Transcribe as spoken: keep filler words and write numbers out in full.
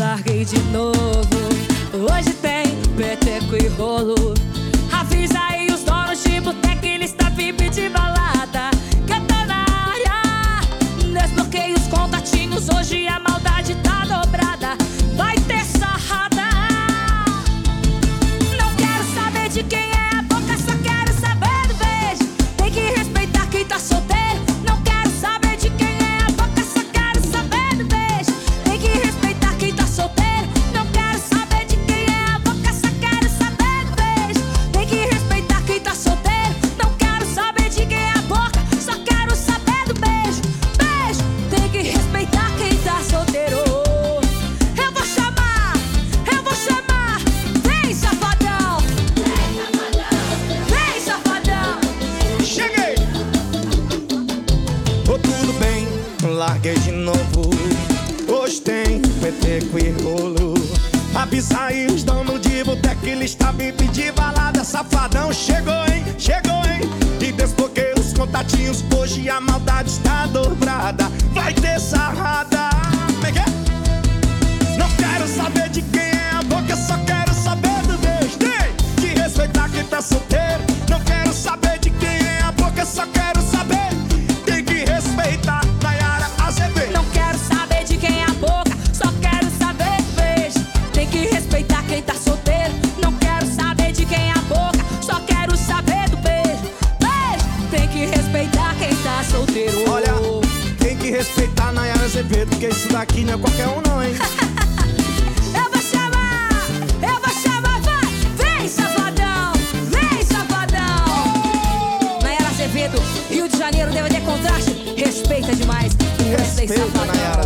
larguei de novo. Hoje tem peteco e rolo. Avisa aí os donos de boteca e lista V I P de balada, que eu tô na área. Desbloqueei os contatinhos, hoje a maldade tá dobrada. Vai ter sarrada. Não quero saber de quem é a boca, só quero saber do beijo. Tem que respeitar quem tá solteiro. Não quero saber de quem é a boca, só quero saber do beijo. Tem que respeitar quem tá solteiro. Não quero saber de quem é a boca, só quero saber do beijo. Tem que respeitar quem tá solteiro. Não quero saber de quem é a boca, só quero saber do beijo. Beijo, tem que respeitar quem tá solteiro. Eu vou chamar, eu vou chamar. Vem, safadão. Vem, safadão. Cheguei! Ô, tudo bem, larguei de novo. Hoje tem peteco e rolo. Avisa aí os donos de boteca e lista V I P de balada. Safadão chegou, hein? Chegou, hein? E desbloqueei os contatinhos. Hoje a maldade está dobrada. Vai ter sarrada. Como é que é? Não quero saber de quem é a boca, só quero saber do beijo. Tem que respeitar quem tá solteiro. Não quero saber de quem é a boca, só quero saber. Tem que respeitar Nayara Azevedo. Não quero saber de quem é a boca, só quero saber do beijo. Tem que respeitar quem tá solteiro. Não quero saber de quem é a boca, só quero saber do beijo. Beijo, tem que respeitar quem tá solteiro. Olha, tem que respeitar Nayara Azevedo, porque isso daqui não é qualquer um não, hein? Eu vou chamar, eu vou chamar, vai. Vem, safadão, vem, safadão. Nayara Azevedo, Rio de Janeiro, D V D Contraste. Respeita demais. Respeita, Respeita safadão. Nayara